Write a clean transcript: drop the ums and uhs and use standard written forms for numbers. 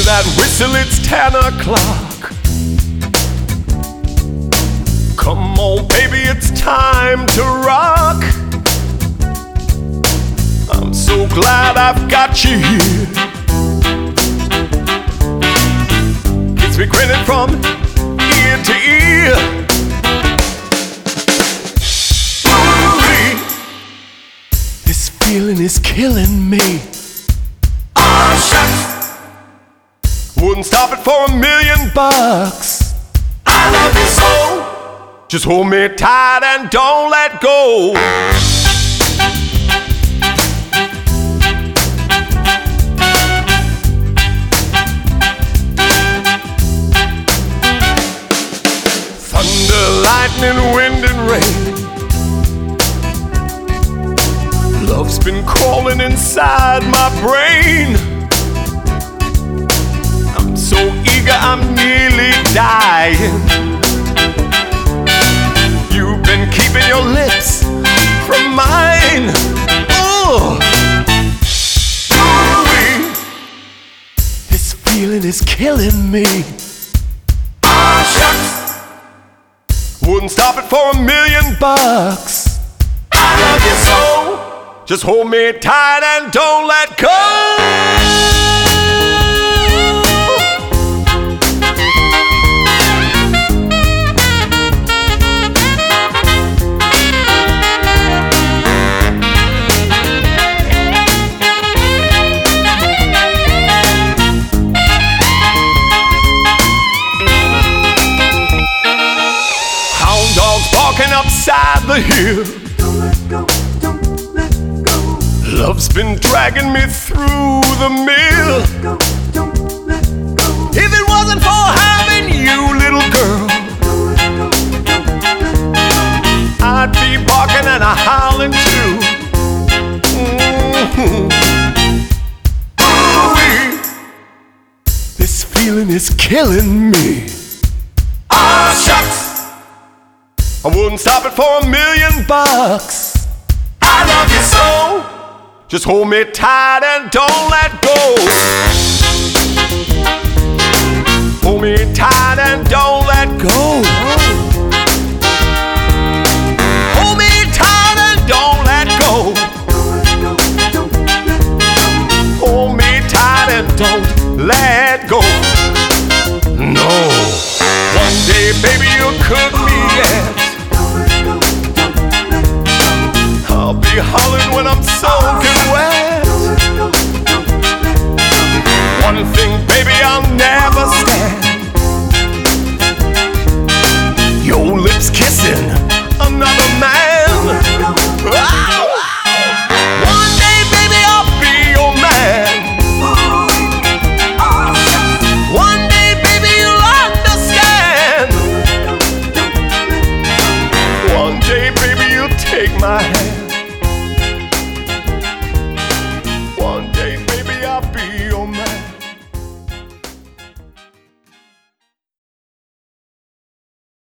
that whistle, it's 10 o'clock. Come on, baby, it's time to rock. I'm so glad I've got you here. Gets me grinning from ear to ear. Ooh-wee. This feeling is killing me. Oh, shucks. Wouldn't stop it for $1,000,000. I love you so. Just hold me tight and don't let go. Thunder, lightning, wind and rain. Love's been crawling inside my brain. I'm so eager, I'm nearly dying. You've been keeping your lips from mine. Ooh. Ooh-wee. This feeling is killing me. Ah, shucks. Wouldn't stop it for $1,000,000. I love you so. Just hold me tight and don't let go. Walking upside the hill. Don't let go, don't let go. Love's been dragging me through the mill. Don't let go. If it wasn't for having you, little girl, Don't let go, don't let go. I'd be barking and a howling too. Ooh-wee. This feeling is killing me. Ah, shucks. I wouldn't stop it for $1,000,000. I love you so. Just hold me tight and don't let go.